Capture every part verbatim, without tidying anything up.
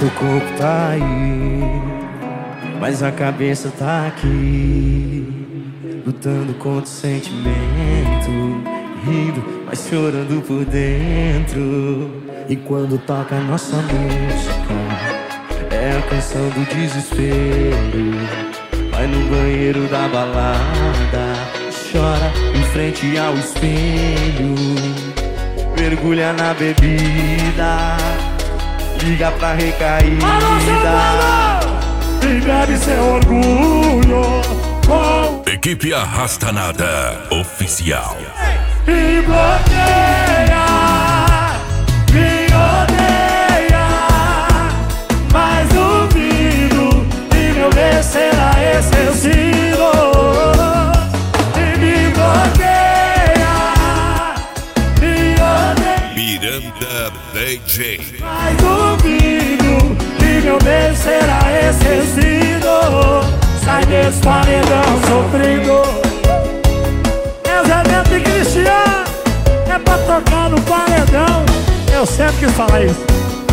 Seu corpo tá aí, mas a cabeça tá aqui, lutando contra o sentimento, rindo, mas chorando por dentro. E quando toca a nossa música, é a canção do desespero. Vai no banheiro da balada, chora em frente ao espelho, mergulha na bebida, liga pra recaída e bebe seu orgulho com Equipe Arrasta Nada Oficial. e bloqueia, me odeia, mas duvido e meu bem será esquecido. E me bloqueia, me odeia, Miranda D J. mas duvido que meu bem será esquecido. Sai desse paredão sofrido. Meus eventos de Cristiano é pra tocar no paredão. Eu sempre quis falar isso.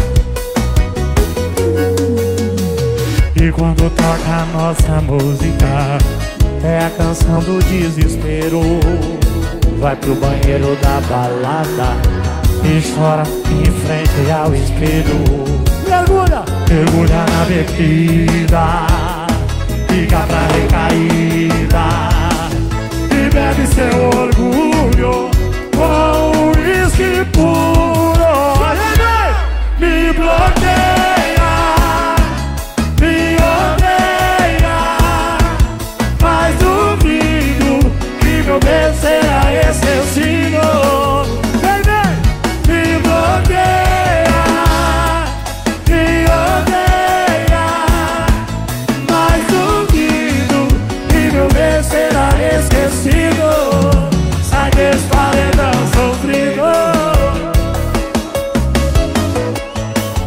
E quando toca a nossa música, é a canção do desespero. Vai pro banheiro da balada e chora em frente ao espelho. Mergulha, mergulha na bebida, liga pra recaída e bebe seu orgulho com uísque puro. Me bloqueia, me odeia, mas duvido que meu bem será esquecido. Vem, vem, me bloqueia, me odeia, mas duvido que meu bem será esquecido. Sai desse paredão sofrido.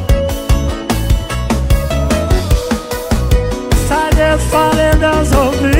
Sai desse paredão sofrido.